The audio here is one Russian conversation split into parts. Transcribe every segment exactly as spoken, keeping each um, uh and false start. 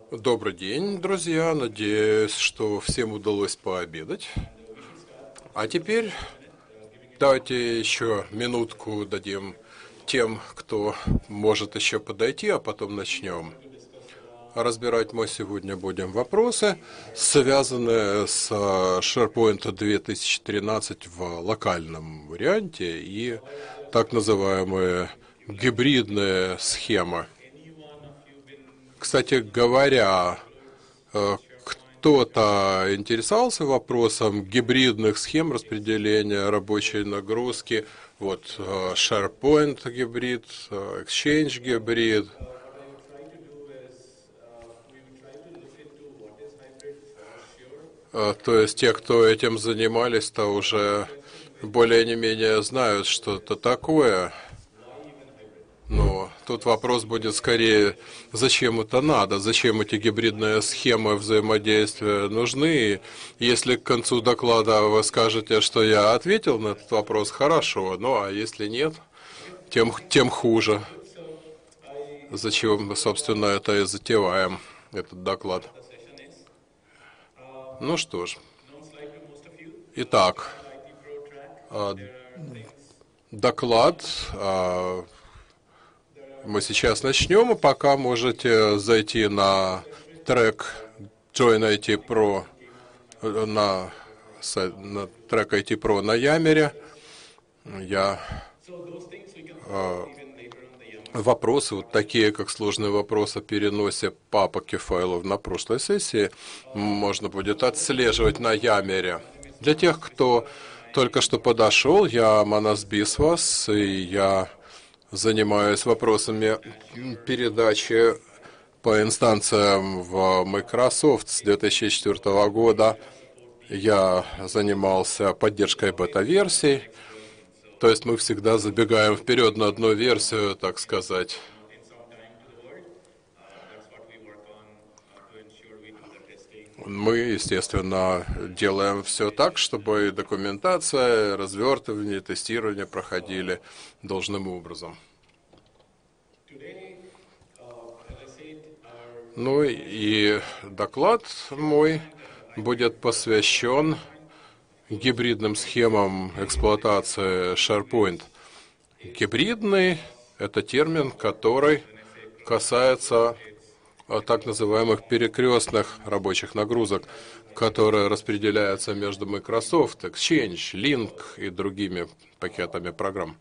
Добрый день, друзья. Надеюсь, что всем удалось пообедать. А теперь давайте еще минутку дадим тем, кто может еще подойти, а потом начнем. Разбирать мы сегодня будем вопросы, связанные с SharePoint две тысячи тринадцать в локальном варианте и так называемые гибридные схемы. Кстати говоря, кто-то интересовался вопросом гибридных схем распределения рабочей нагрузки? Вот SharePoint гибрид, Exchange гибрид. То есть те, кто этим занимались, то уже более-не-менее знают, что это такое. Но тут вопрос будет скорее, зачем это надо, зачем эти гибридные схемы взаимодействия нужны. И если к концу доклада вы скажете, что я ответил на этот вопрос, хорошо. Ну а если нет, тем, тем хуже. Зачем мы, собственно, это и затеваем, этот доклад. Ну что ж. Итак, доклад мы сейчас начнем, и пока можете зайти на трек Join ай ти Pro, на, на трек ай ти Pro на Yammer. Я вопросы, вот такие, как сложные вопросы о переносе папок и файлов на прошлой сессии, можно будет отслеживать на Yammer. Для тех, кто только что подошел, я Манас Бисвас, и я занимаюсь вопросами передачи по инстанциям в Microsoft с две тысячи четвёртого года. Я занимался поддержкой бета-версий. То есть мы всегда забегаем вперед на одну версию, так сказать. Мы, естественно, делаем все так, чтобы документация, развертывание, тестирование проходили должным образом. Ну и доклад мой будет посвящен гибридным схемам эксплуатации SharePoint. Гибридный – это термин, который касается так называемых перекрестных рабочих нагрузок, которые распределяются между Microsoft, Exchange, Link и другими пакетами программ.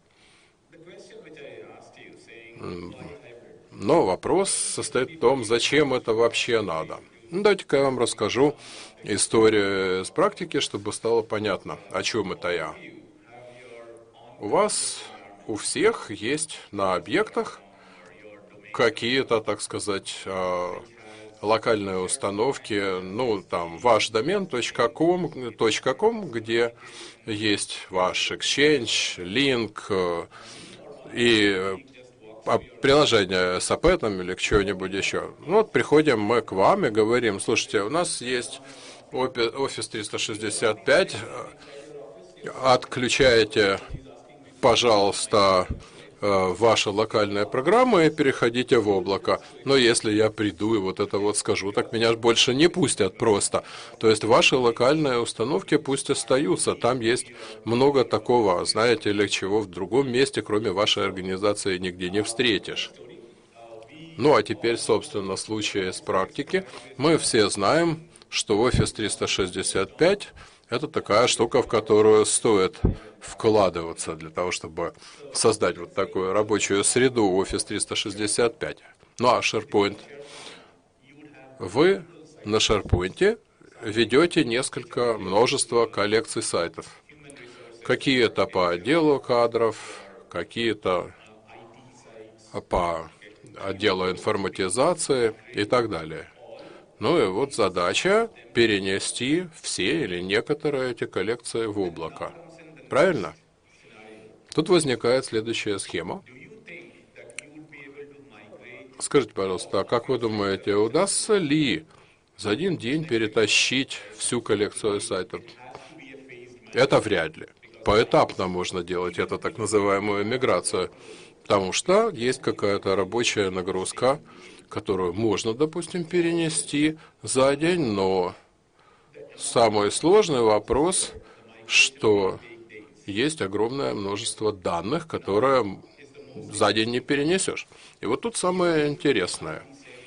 Но вопрос состоит в том, зачем это вообще надо. Давайте-ка я вам расскажу историю с практики, чтобы стало понятно, о чем это я. У вас, у всех есть на объектах какие-то, так сказать, локальные установки, ну, там, ваш домен .com, где есть ваш Exchange, Link и приложение с апетом или к чему-нибудь еще. Ну, вот приходим мы к вам и говорим: слушайте, у нас есть Office триста шестьдесят пять, отключаете, пожалуйста, ваши локальные программы и переходите в облако. Но если я приду и вот это вот скажу, так меня больше не пустят просто. То есть ваши локальные установки пусть остаются. Там есть много такого, знаете ли, чего в другом месте, кроме вашей организации, нигде не встретишь. Ну а теперь, собственно, случай из практики. Мы все знаем, что Office триста шестьдесят пять это такая штука, в которую стоит вкладываться для того, чтобы создать вот такую рабочую среду Office триста шестьдесят пять. Ну а SharePoint? Вы на SharePoint ведете несколько, множество коллекций сайтов. Какие-то по отделу кадров, какие-то по отделу информатизации и так далее. Ну и вот задача перенести все или некоторые эти коллекции в облако. Правильно? Тут возникает следующая схема. Скажите, пожалуйста, а как вы думаете, удастся ли за один день перетащить всю коллекцию сайтов? Это вряд ли. Поэтапно можно делать эту так называемую миграцию. Потому что есть какая-то рабочая нагрузка, которую можно, допустим, перенести за день, но самый сложный вопрос, что есть огромное множество данных, которые за день не перенесешь. И вот тут самое интересное.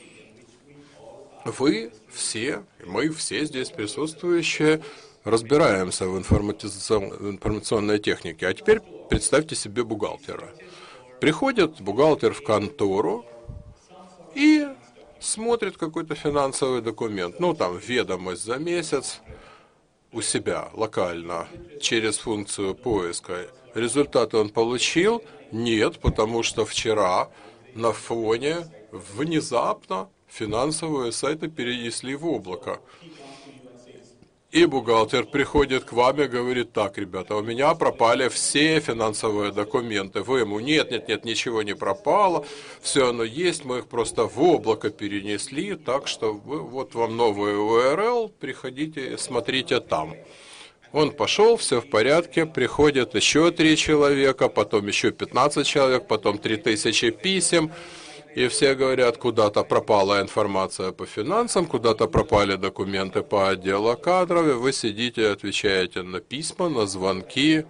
Вы все, мы все здесь присутствующие, разбираемся в информационной технике. А теперь представьте себе бухгалтера. Приходит бухгалтер в контору и смотрит какой-то финансовый документ. Ну, там, ведомость за месяц у себя локально через функцию поиска. Результаты он получил? Нет, потому что вчера на фоне внезапно финансовые сайты перенесли в облако. И бухгалтер приходит к вам и говорит: так, ребята, у меня пропали все финансовые документы. Вы ему: нет, нет, нет, ничего не пропало, все оно есть, мы их просто в облако перенесли, так что вы, вот вам новый ю ар эл, приходите, смотрите там. Он пошел, все в порядке, приходят еще три человека, потом еще пятнадцать человек, потом три тысячи писем. И все говорят: куда-то пропала информация по финансам, куда-то пропали документы по отделу кадров, и вы сидите и отвечаете на письма, на звонки.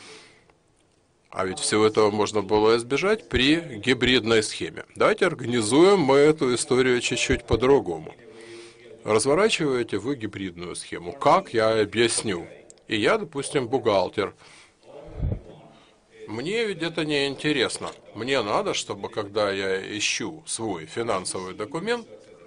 А ведь всего этого можно было избежать при гибридной схеме. Давайте организуем мы эту историю чуть-чуть по-другому. Разворачиваете вы гибридную схему. Как, я объясню. И я, допустим, бухгалтер. Мне ведь это не интересно. Мне надо, чтобы, когда я ищу свой финансовый документ,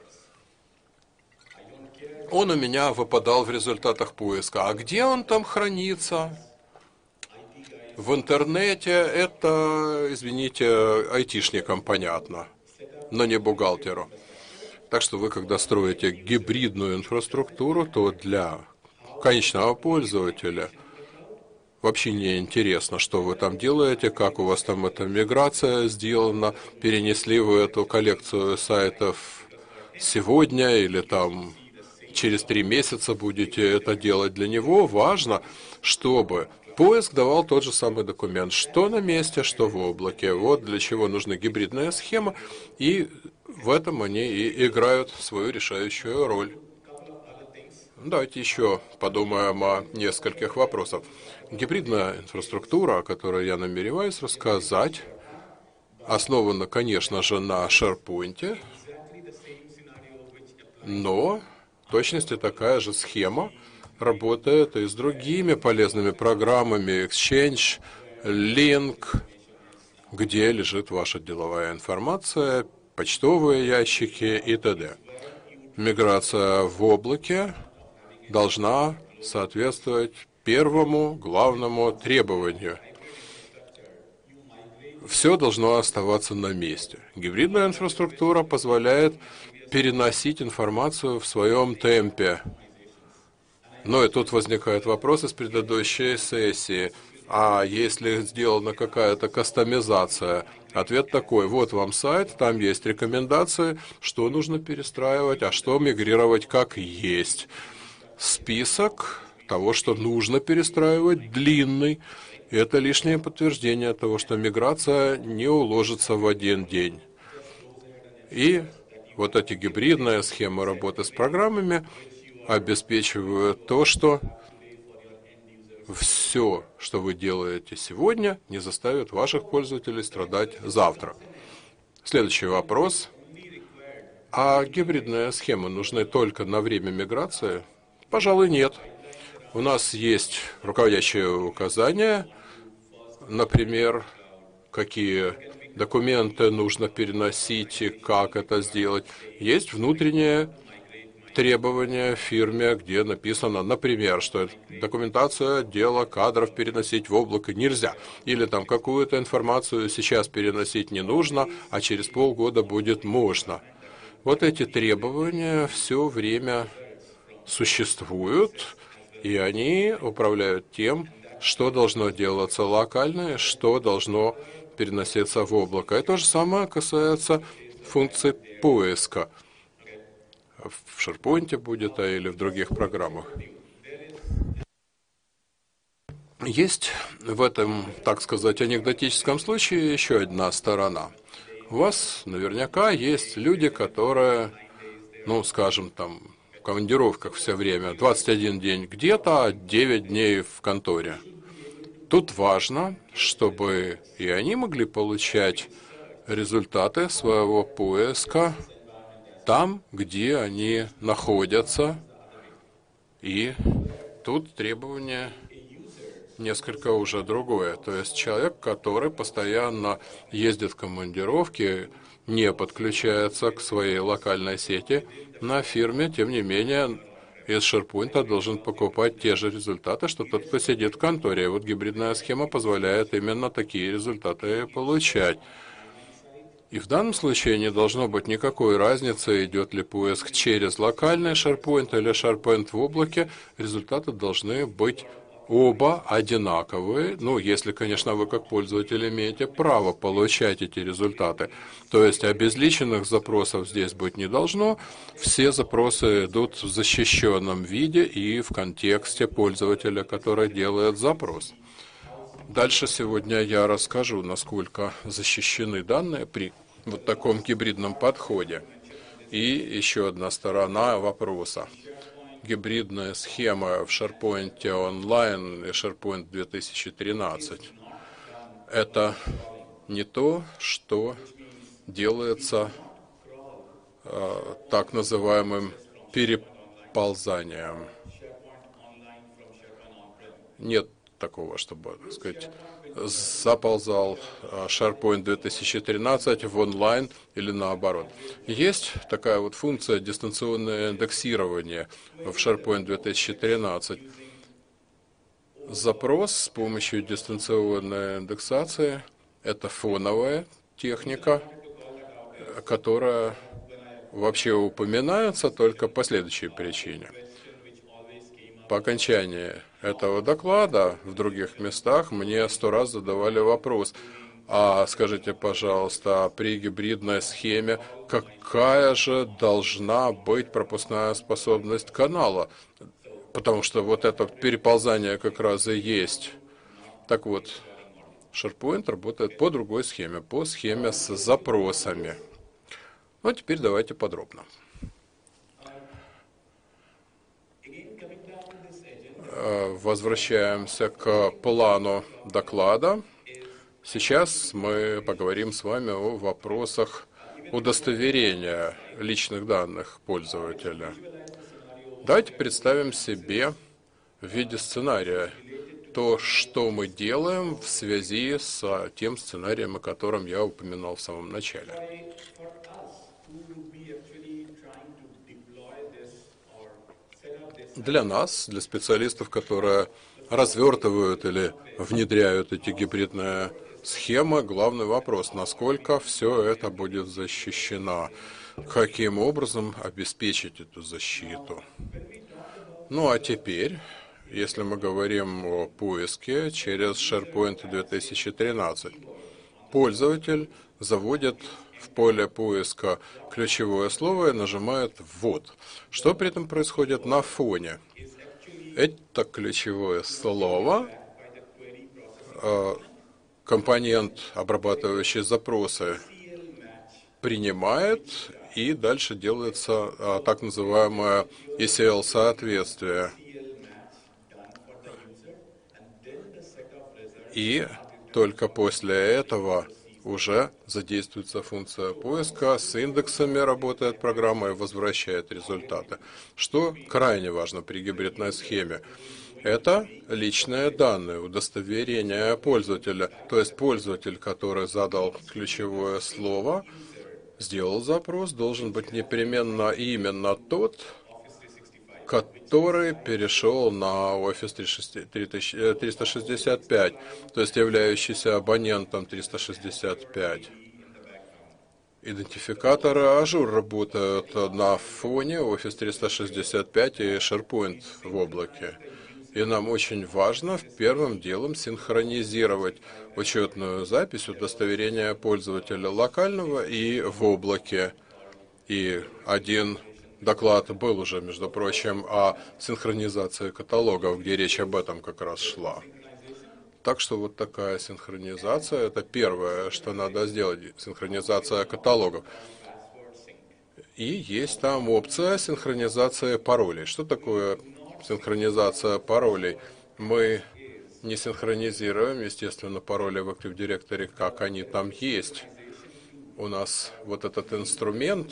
он у меня выпадал в результатах поиска. А где он там хранится? В интернете это, извините, айтишникам понятно, но не бухгалтеру. Так что вы, когда строите гибридную инфраструктуру, то для конечного пользователя вообще не интересно, что вы там делаете, как у вас там эта миграция сделана, перенесли вы эту коллекцию сайтов сегодня или там через три месяца будете это делать. Для него важно, чтобы поиск давал тот же самый документ, что на месте, что в облаке. Вот для чего нужна гибридная схема, и в этом они и играют свою решающую роль. Давайте еще подумаем о нескольких вопросах. Гибридная инфраструктура, о которой я намереваюсь рассказать, основана, конечно же, на SharePoint, но в точности такая же схема работает и с другими полезными программами Exchange, Link, где лежит ваша деловая информация, почтовые ящики и т.д. Миграция в облаке должна соответствовать первому главному требованию. Все должно оставаться на месте. Гибридная инфраструктура позволяет переносить информацию в своем темпе. Но и тут возникает вопрос из предыдущей сессии. А если сделана какая-то кастомизация? Ответ такой: вот вам сайт, там есть рекомендации, что нужно перестраивать, а что мигрировать как есть. Список того, что нужно перестраивать, длинный. Это лишнее подтверждение того, что миграция не уложится в один день. И вот эти гибридные схемы работы с программами обеспечивают то, что все, что вы делаете сегодня, не заставит ваших пользователей страдать завтра. Следующий вопрос. А гибридные схемы нужны только на время миграции? Пожалуй, нет. У нас есть руководящие указания, например, какие документы нужно переносить и как это сделать. Есть внутренние требования в фирме, где написано, например, что документация отдела кадров переносить в облако нельзя. Или там какую-то информацию сейчас переносить не нужно, а через полгода будет можно. Вот эти требования все время существуют, и они управляют тем, что должно делаться локально, что должно переноситься в облако. И то же самое касается функций поиска. В SharePoint будет, а или в других программах. Есть в этом, так сказать, анекдотическом случае еще одна сторона. У вас наверняка есть люди, которые, ну, скажем, там, в командировках все время, двадцать один день где-то, а девять дней в конторе. Тут важно, чтобы и они могли получать результаты своего поиска там, где они находятся. И тут требование несколько уже другое. То есть человек, который постоянно ездит в командировки, не подключается к своей локальной сети на фирме, тем не менее из SharePoint должен покупать те же результаты, что тот, кто сидит в конторе. И вот гибридная схема позволяет именно такие результаты получать. И в данном случае не должно быть никакой разницы, идет ли поиск через локальный SharePoint или SharePoint в облаке. Результаты должны быть оба одинаковые. Ну, если, конечно, вы как пользователь имеете право получать эти результаты. То есть обезличенных запросов здесь быть не должно. Все запросы идут в защищенном виде и в контексте пользователя, который делает запрос. Дальше сегодня я расскажу, насколько защищены данные при вот таком гибридном подходе. И еще одна сторона вопроса. Гибридная схема в SharePoint Online и SharePoint две тысячи тринадцать. Это не то, что делается э, так называемым переползанием. Нет такого, чтобы, так сказать, заползал SharePoint две тысячи тринадцать в онлайн или наоборот. Есть такая вот функция дистанционное индексирование в SharePoint две тысячи тринадцать. Запрос с помощью дистанционной индексации – это фоновая техника, которая вообще упоминается только по следующей причине. По окончании этого доклада в других местах мне сто раз задавали вопрос: а скажите, пожалуйста, при гибридной схеме какая же должна быть пропускная способность канала? Потому что вот это переползание как раз и есть. Так вот, SharePoint работает по другой схеме, по схеме с запросами. Ну, теперь давайте подробно. Возвращаемся к плану доклада. Сейчас мы поговорим с вами о вопросах удостоверения личных данных пользователя. Давайте представим себе в виде сценария то, что мы делаем в связи с тем сценарием, о котором я упоминал в самом начале. Для нас, для специалистов, которые развертывают или внедряют эти гибридные схемы, главный вопрос: насколько все это будет защищено, каким образом обеспечить эту защиту. Ну а теперь, если мы говорим о поиске через SharePoint две тысячи тринадцать, пользователь заводит в поле поиска ключевое слово и нажимает «Ввод». Что при этом происходит на фоне? Это ключевое слово компонент, обрабатывающий запросы, принимает, и дальше делается так называемое и си эл-соответствие. И только после этого уже задействуется функция поиска, с индексами работает программа и возвращает результаты. Что крайне важно при гибридной схеме? Это личные данные, удостоверение пользователя. То есть пользователь, который задал ключевое слово, сделал запрос, должен быть непременно именно тот, который перешел на Office триста шестьдесят пять, то есть являющийся абонентом триста шестьдесят пять. Идентификаторы Azure работают на фоне Office триста шестьдесят пять и SharePoint в облаке. И нам очень важно первым делом синхронизировать учетную запись удостоверения пользователя локального и в облаке. И один доклад был уже, между прочим, о синхронизации каталогов, где речь об этом как раз шла. Так что вот такая синхронизация, это первое, что надо сделать, синхронизация каталогов. И есть там опция синхронизация паролей. Что такое синхронизация паролей? Мы не синхронизируем, естественно, пароли в Active Directory, как они там есть. У нас вот этот инструмент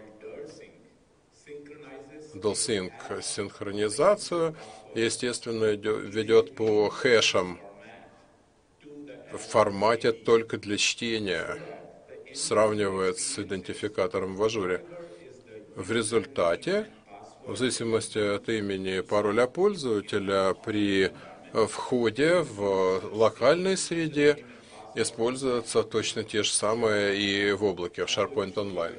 DalSync синхронизацию, естественно, ведет по хэшам в формате только для чтения, сравнивает с идентификатором в ажуре. В результате, в зависимости от имени и пароля пользователя, при входе в локальной среде используются точно те же самые и в облаке, в SharePoint Online.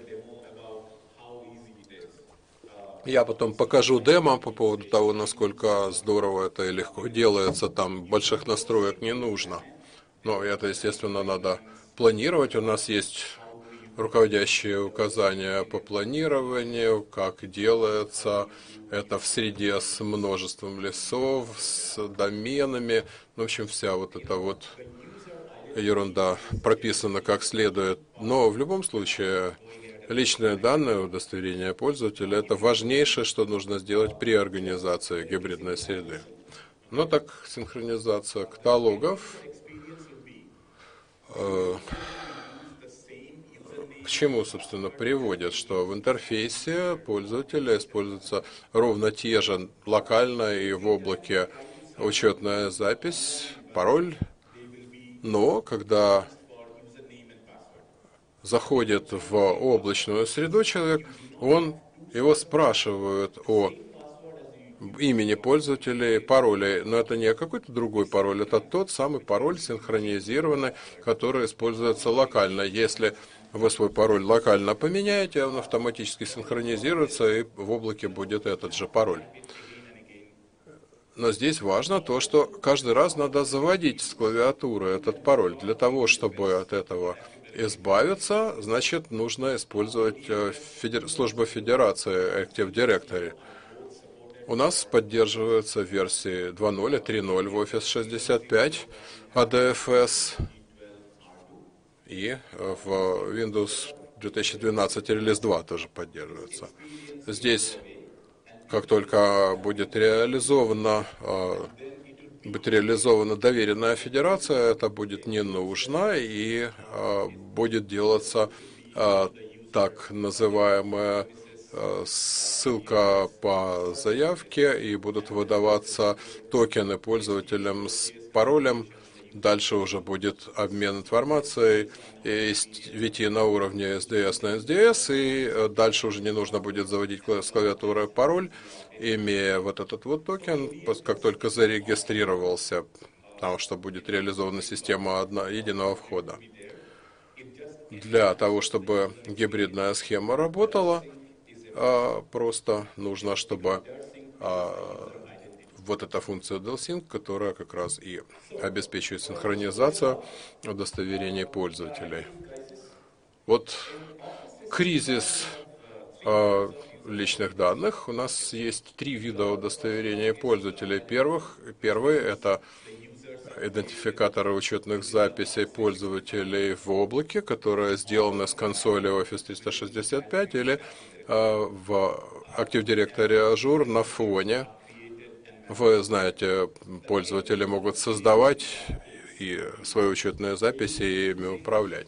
Я потом покажу демо по поводу того, насколько здорово это и легко делается. Там больших настроек не нужно. Но это, естественно, надо планировать. У нас есть руководящие указания по планированию, как делается это в среде с множеством лесов, с доменами. В общем, вся вот эта вот ерунда прописана как следует. Но в любом случае, личные данные, удостоверение пользователя – это важнейшее, что нужно сделать при организации гибридной среды. Ну так, синхронизация каталогов. Э, к чему, собственно, приводит, что в интерфейсе пользователя используются ровно те же локально и в облаке учетная запись, пароль, но когда заходит в облачную среду человек, он, его спрашивают о имени пользователя и пароле, но это не какой-то другой пароль, это тот самый пароль синхронизированный, который используется локально. Если вы свой пароль локально поменяете, он автоматически синхронизируется, и в облаке будет этот же пароль. Но здесь важно то, что каждый раз надо заводить с клавиатуры этот пароль. Для того, чтобы от этого избавиться, значит, нужно использовать федер... службу федерации Active Directory. У нас поддерживаются версии два ноль и три ноль в Office шестьдесят пять эй ди эф эс, и в Windows две тысячи двенадцать релиз два тоже поддерживается. Здесь, как только будет реализована, будет реализована доверенная федерация, это будет не нужно, и будет делаться так называемая ссылка по заявке, и будут выдаваться токены пользователям с паролем. Дальше уже будет обмен информацией, ведь и на уровне эс ди эс на эс ди эс, и дальше уже не нужно будет заводить с клавиатуры пароль, имея вот этот вот токен, как только зарегистрировался, потому что будет реализована система одна, единого входа. Для того, чтобы гибридная схема работала, просто нужно, чтобы вот эта функция DalSync, которая как раз и обеспечивает синхронизацию удостоверений пользователей. Вот кризис э, личных данных. У нас есть три вида удостоверения пользователей. Первых, первый – это идентификаторы учетных записей пользователей в облаке, которые сделаны с консоли Office триста шестьдесят пять или э, в Active Directory Azure на фоне. Вы знаете, пользователи могут создавать и свои учетные записи и ими управлять.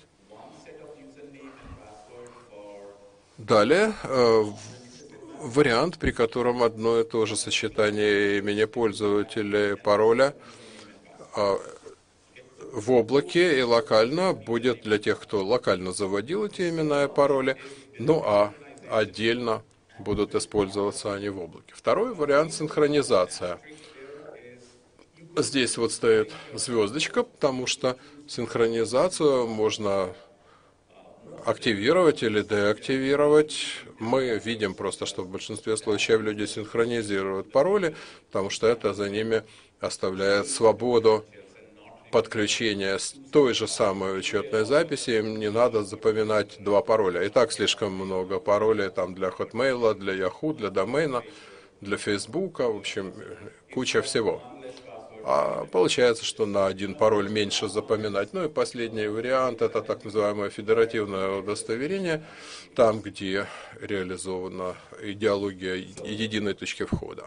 Далее, э, вариант, при котором одно и то же сочетание имени пользователя и пароля э, в облаке и локально будет для тех, кто локально заводил эти имена и пароли, ну а отдельно будут использоваться они в облаке. Второй вариант – синхронизация. Здесь вот стоит звездочка, потому что синхронизацию можно активировать или деактивировать. Мы видим просто, что в большинстве случаев люди синхронизируют пароли, потому что это за ними оставляет свободу подключения с той же самой учетной записи. Им не надо запоминать два пароля. И так слишком много паролей там для Hotmail, для Yahoo, для домена, для Facebook, в общем, куча всего. А получается, что на один пароль меньше запоминать. Ну и последний вариант – это так называемое федеративное удостоверение, там, где реализована идеология единой точки входа.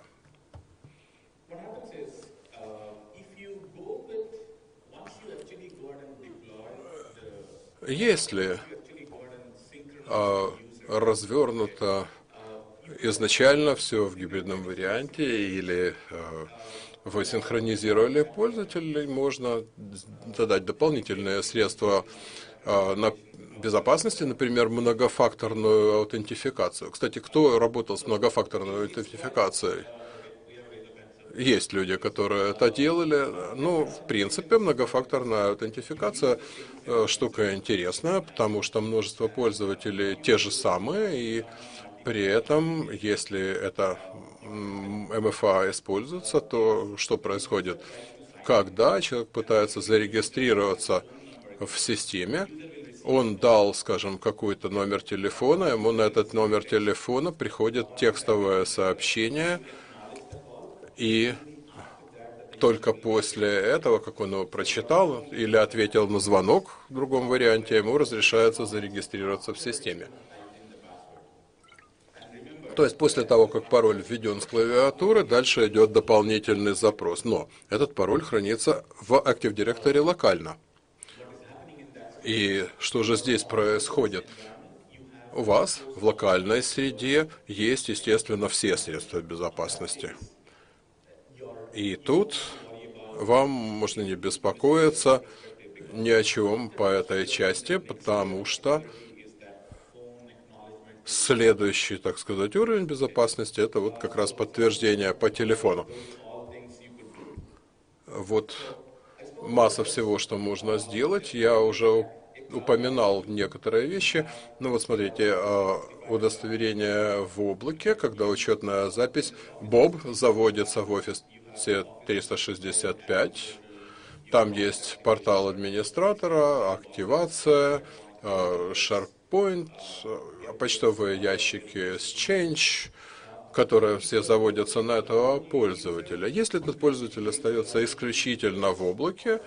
Если а, развернуто изначально все в гибридном варианте или а, вы синхронизировали пользователей, можно задать дополнительные средства а, на безопасности, например, многофакторную аутентификацию. Кстати, кто работал с многофакторной аутентификацией? Есть люди, которые это делали. Ну, в принципе, многофакторная аутентификация э, штука интересная, потому что множество пользователей те же самые, и при этом, если это эм эф а используется, то что происходит? Когда человек пытается зарегистрироваться в системе, он дал, скажем, какой-то номер телефона, ему на этот номер телефона приходит текстовое сообщение, и только после этого, как он его прочитал или ответил на звонок в другом варианте, ему разрешается зарегистрироваться в системе. То есть после того, как пароль введен с клавиатуры, дальше идет дополнительный запрос. Но этот пароль хранится в Active Directory локально. И что же здесь происходит? У вас в локальной среде есть, естественно, все средства безопасности. И тут вам можно не беспокоиться ни о чем по этой части, потому что следующий, так сказать, уровень безопасности – это вот как раз подтверждение по телефону. Вот масса всего, что можно сделать. Я уже упоминал некоторые вещи. Ну вот смотрите, удостоверение в облаке, когда учетная запись Боб заводится в офис триста шестьдесят пять. Там есть портал администратора, активация, SharePoint, почтовые ящики Exchange, которые все заводятся на этого пользователя. Если этот пользователь остается исключительно в облаке,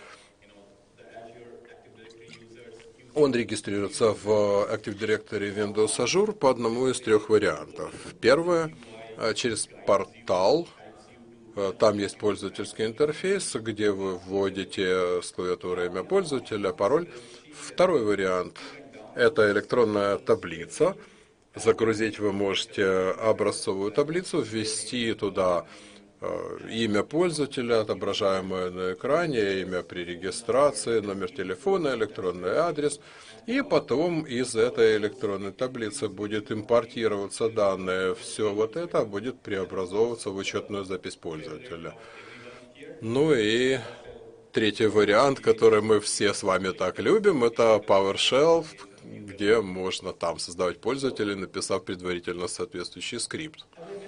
он регистрируется в Active Directory Windows Azure по одному из трех вариантов. Первое – через портал. Там есть пользовательский интерфейс, где вы вводите с клавиатуры имя пользователя, пароль. Второй вариант – это электронная таблица. Загрузить вы можете образцовую таблицу, ввести туда имя пользователя, отображаемое на экране, имя при регистрации, номер телефона, электронный адрес. И потом из этой электронной таблицы будет импортироваться данные. Все вот это будет преобразовываться в учетную запись пользователя. Ну и третий вариант, который мы все с вами так любим, это PowerShell, где можно там создавать пользователей, написав предварительно соответствующий скрипт.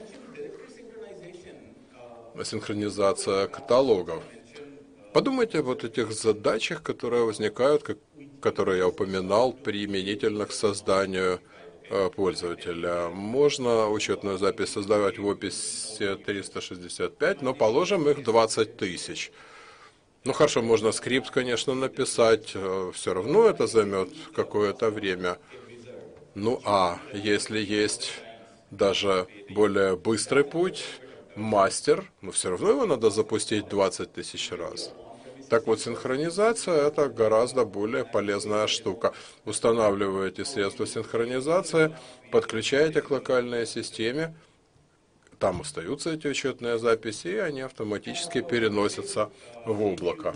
Синхронизация каталогов. Подумайте о вот этих задачах, которые возникают, как, которые я упоминал, применительно к созданию э, пользователя. Можно учетную запись создавать в офисе триста шестьдесят пять, но положим их двадцать тысяч. Ну хорошо, можно скрипт, конечно, написать, э, все равно это займет какое-то время. Ну а если есть даже более быстрый путь, мастер, но все равно его надо запустить двадцать тысяч раз. Так вот, синхронизация – это гораздо более полезная штука. Устанавливаете средства синхронизации, подключаете к локальной системе, там остаются эти учетные записи, и они автоматически переносятся в облако.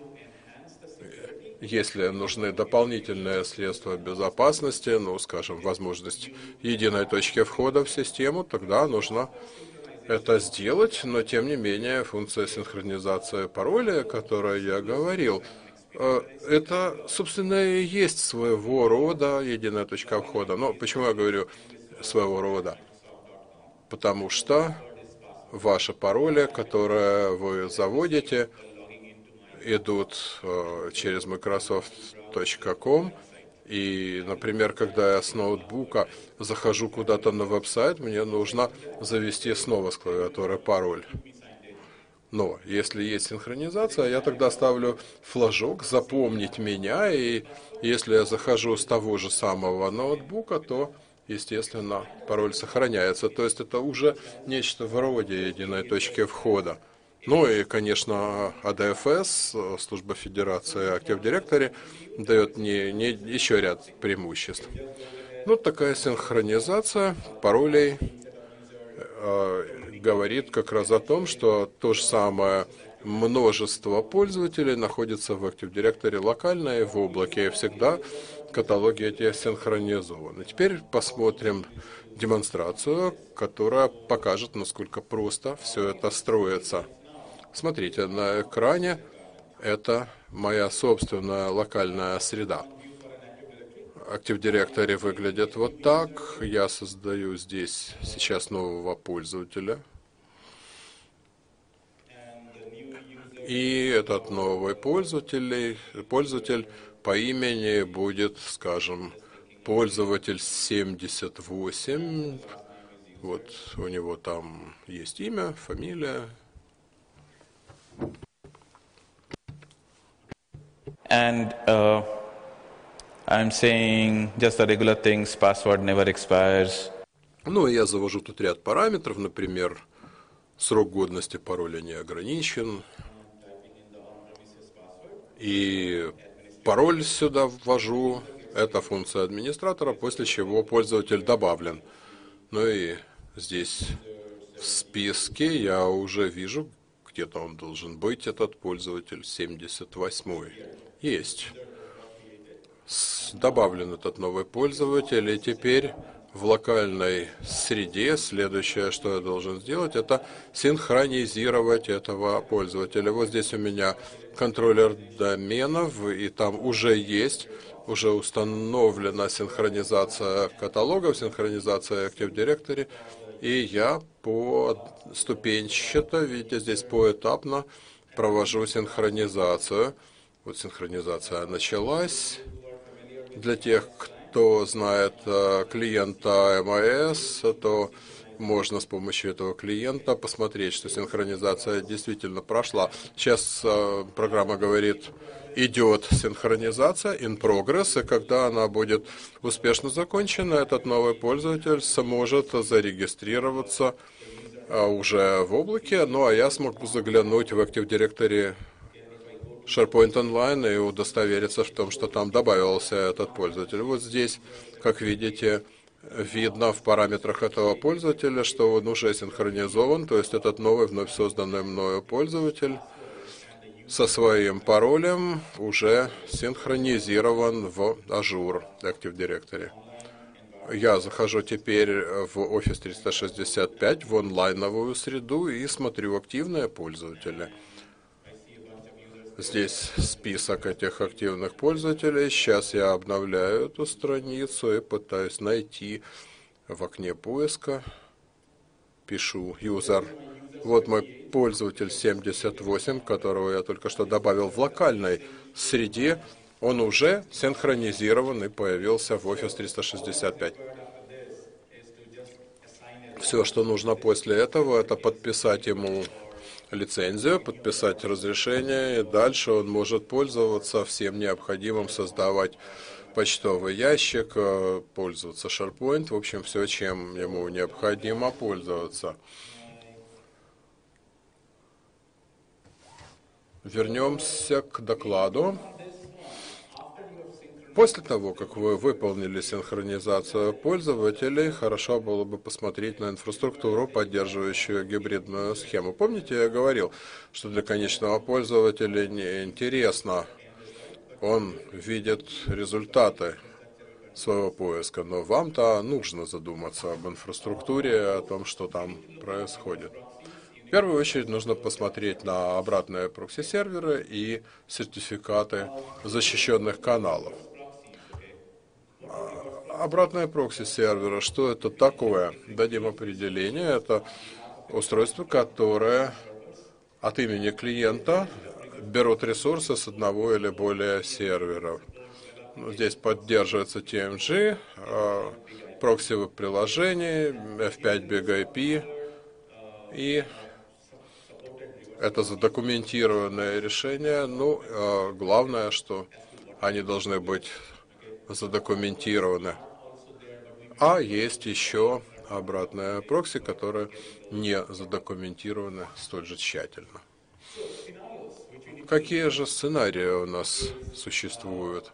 Если нужны дополнительные средства безопасности, ну, скажем, возможность единой точки входа в систему, тогда нужно это сделать, но тем не менее функция синхронизации пароля, о которой я говорил, это, собственно, и есть своего рода единая точка входа. Но почему я говорю своего рода? Потому что ваши пароли, которые вы заводите, идут через Microsoft точка ком. И, например, когда я с ноутбука захожу куда-то на веб-сайт, мне нужно завести снова с клавиатуры пароль. Но если есть синхронизация, я тогда ставлю флажок «Запомнить меня», и если я захожу с того же самого ноутбука, то, естественно, пароль сохраняется. То есть это уже нечто вроде единой точки входа. Ну и, конечно, эй ди эф эс, служба Федерации Active Directory, дает не, не, еще ряд преимуществ. Ну, такая синхронизация паролей говорит как раз о том, что то же самое множество пользователей находится в Active Directory локально и в облаке, и всегда каталоги эти синхронизованы. Теперь посмотрим демонстрацию, которая покажет, насколько просто все это строится. Смотрите, на экране это моя собственная локальная среда. Active Directory выглядит вот так. Я создаю здесь сейчас нового пользователя. И этот новый пользователь, пользователь по имени будет, скажем, пользователь семьдесят восемь. Вот у него там есть имя, фамилия. And uh, I'm saying just the regular things, password never expires. Ну, я завожу тут ряд параметров, например, срок годности пароля не ограничен. И пароль сюда ввожу. Это функция администратора, после чего пользователь добавлен. Ну и здесь в списке я уже вижу, где-то он должен быть, этот пользователь семьдесят восемь. Есть. Добавлен этот новый пользователь, и теперь в локальной среде следующее, что я должен сделать, это синхронизировать этого пользователя. Вот здесь у меня контроллер доменов, и там уже есть, уже установлена синхронизация каталогов, синхронизация Active Directory, и я по ступенчато, видите, здесь поэтапно провожу синхронизацию. Вот синхронизация началась. Для тех, кто знает клиента эм а эс, то можно с помощью этого клиента посмотреть, что синхронизация действительно прошла. Сейчас программа говорит, идет синхронизация, in progress, и когда она будет успешно закончена, этот новый пользователь сможет зарегистрироваться уже в облаке, ну а я смогу заглянуть в Active Directory SharePoint Online и удостовериться в том, что там добавился этот пользователь. Вот здесь, как видите, видно в параметрах этого пользователя, что он уже синхронизован, то есть этот новый вновь созданный мною пользователь со своим паролем уже синхронизирован в Azure Active Directory. Я захожу теперь в Office триста шестьдесят пять, в онлайновую среду и смотрю активные пользователи. Здесь список этих активных пользователей. Сейчас я обновляю эту страницу и пытаюсь найти в окне поиска. Пишу user. Вот мой пользователь семьдесят восемь, которого я только что добавил в локальной среде. Он уже синхронизирован и появился в Office триста шестьдесят пять. Все, что нужно после этого, это подписать ему лицензию, подписать разрешение, и дальше он может пользоваться всем необходимым, создавать почтовый ящик, пользоваться SharePoint, в общем, все, чем ему необходимо пользоваться. Вернемся к докладу. После того, как вы выполнили синхронизацию пользователей, хорошо было бы посмотреть на инфраструктуру, поддерживающую гибридную схему. Помните, я говорил, что для конечного пользователя не интересно, он видит результаты своего поиска, но вам-то нужно задуматься об инфраструктуре, о том, что там происходит. В первую очередь нужно посмотреть на обратные прокси-серверы и сертификаты защищенных каналов. Обратные прокси-сервера, что это такое? Дадим определение. Это устройство, которое от имени клиента берут ресурсы с одного или более серверов. Здесь поддерживается ти эм джи, прокси приложений, эф пять Big ай пи и Это задокументированные решения. Ну, э, главное, что они должны быть задокументированы. А есть еще обратная прокси, которые не задокументированы столь же тщательно. Какие же сценарии у нас существуют?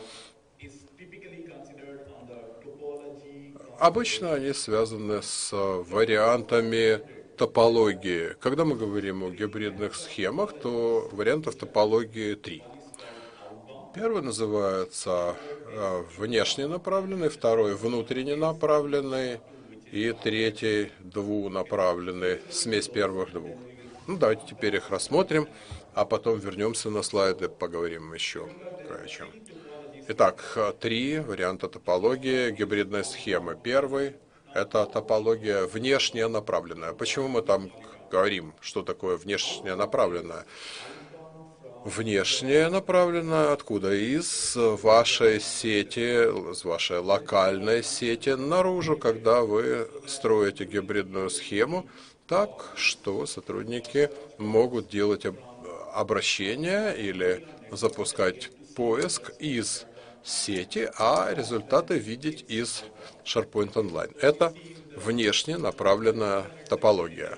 Обычно они связаны с вариантами топологии. Когда мы говорим о гибридных схемах, то вариантов топологии три. Первый называется э, внешне направленный, второй внутренне направленный и третий двунаправленный, смесь первых двух. Ну, давайте теперь их рассмотрим, а потом вернемся на слайды, поговорим еще кое о чем. Итак, три варианта топологии гибридной схемы. Первый – это топология внешне направленная. Почему мы там говорим, что такое внешне направленная? Внешне направленная откуда? Из вашей сети, из вашей локальной сети наружу, когда вы строите гибридную схему, так что сотрудники могут делать обращения или запускать поиск из сети, а результаты видеть из SharePoint Online. Это внешне направленная топология.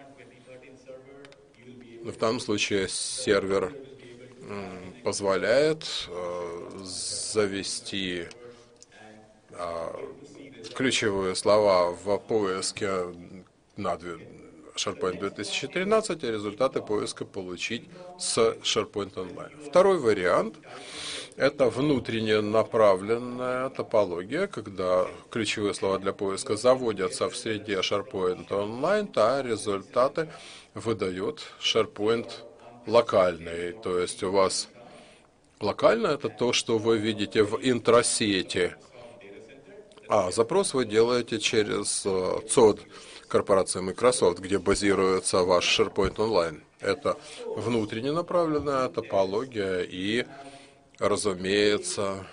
В данном случае сервер позволяет завести ключевые слова в поиске на SharePoint две тысячи тринадцать, и результаты поиска получить с SharePoint Online. Второй вариант – это внутренне направленная топология, когда ключевые слова для поиска заводятся в среде SharePoint Online, а результаты выдает SharePoint локальный. То есть у вас локально – это то, что вы видите в интрасети, а запрос вы делаете через цод корпорации Microsoft, где базируется ваш SharePoint Online. Это внутренне направленная топология и, разумеется,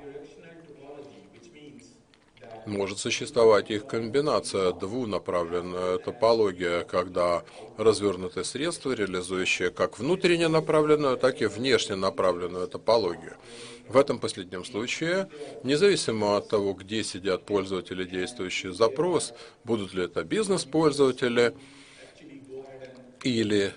может существовать их комбинация, двунаправленная топология, когда развернуты средства, реализующие как внутренне направленную, так и внешне направленную топологию. В этом последнем случае, независимо от того, где сидят пользователи, действующие запрос, будут ли это бизнес-пользователи или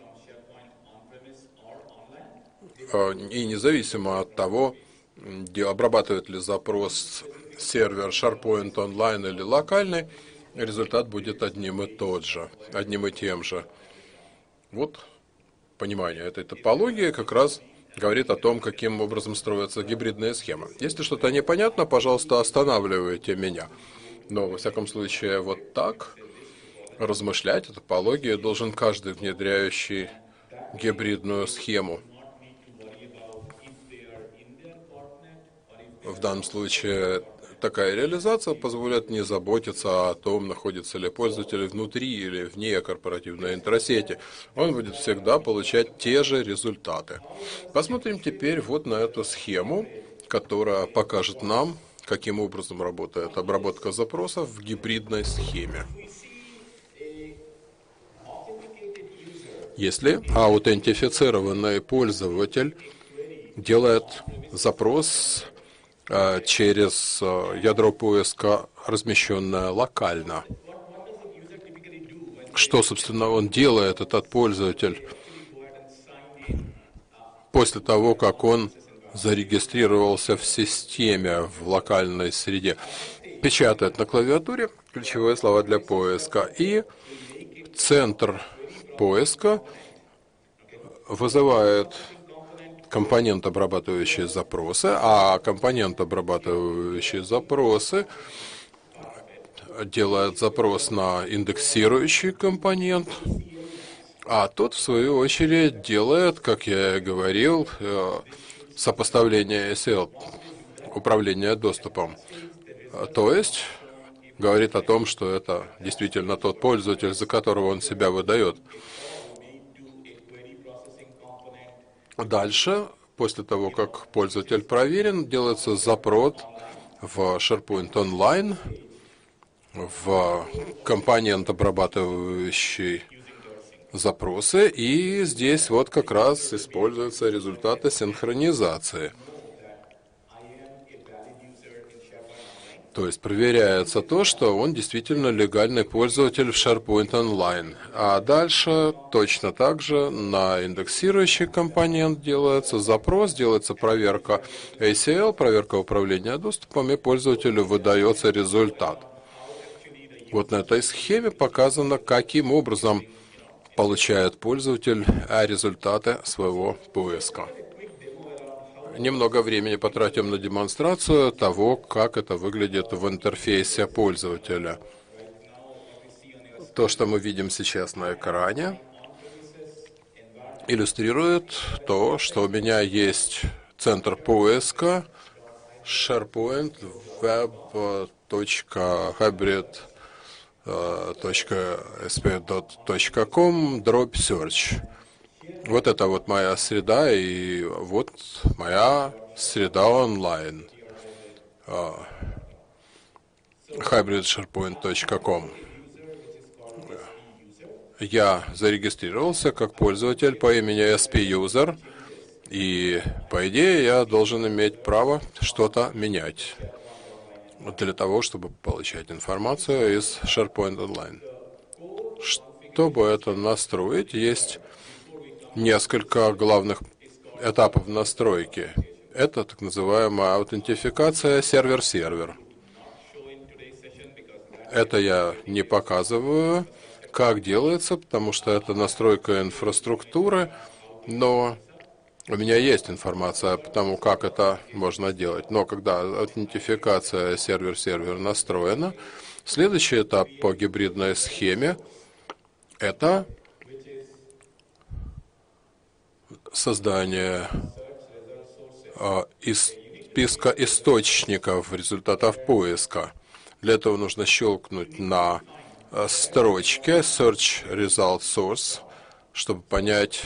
и независимо от того, обрабатывает ли запрос сервер SharePoint Online или локальный, результат будет одним и тот же, одним и тем же. Вот понимание этой топологии как раз говорит о том, каким образом строится гибридная схема. Если что-то непонятно, пожалуйста, останавливайте меня. Но, во всяком случае, вот так размышлять о топологии должен каждый внедряющий гибридную схему. В данном случае такая реализация позволяет не заботиться о том, находится ли пользователь внутри или вне корпоративной интрасети. Он будет всегда получать те же результаты. Посмотрим теперь вот на эту схему, которая покажет нам, каким образом работает обработка запросов в гибридной схеме. Если аутентифицированный пользователь делает запрос через ядро поиска, размещенное локально. Что, собственно, он делает, этот пользователь, после того, как он зарегистрировался в системе в локальной среде? Печатает на клавиатуре ключевые слова для поиска, и центр поиска вызывает компонент, обрабатывающий запросы, а компонент, обрабатывающий запросы, делает запрос на индексирующий компонент, а тот, в свою очередь, делает, как я и говорил, сопоставление эс эл, управление доступом. То есть, говорит о том, что это действительно тот пользователь, за которого он себя выдает. Дальше, после того, как пользователь проверен, делается запрос в SharePoint Online, в компонент, обрабатывающий запросы, и здесь вот как раз используются результаты синхронизации. То есть проверяется то, что он действительно легальный пользователь в SharePoint Online. А дальше точно так же на индексирующий компонент делается запрос, делается проверка эй си эл, проверка управления доступом, и пользователю выдается результат. Вот на этой схеме показано, каким образом получает пользователь результаты своего поиска. Немного времени потратим на демонстрацию того, как это выглядит в интерфейсе пользователя. То, что мы видим сейчас на экране, иллюстрирует то, что у меня есть центр поиска SharePoint web.hybrid.sp.com дробь search. Вот это вот моя среда, и вот моя среда онлайн. hybrid sharepoint точка ком. Я зарегистрировался как пользователь по имени эс пи User, и по идее я должен иметь право что-то менять для того, чтобы получать информацию из SharePoint Online. Чтобы это настроить, есть несколько главных этапов настройки. Это так называемая аутентификация сервер-сервер. Это я не показываю, как делается, потому что это настройка инфраструктуры, но у меня есть информация по тому, как это можно делать. Но когда аутентификация сервер-сервер настроена, следующий этап по гибридной схеме – это создание э, из списка источников результатов поиска. Для этого нужно щелкнуть на э, строчке Search Result Source, чтобы понять,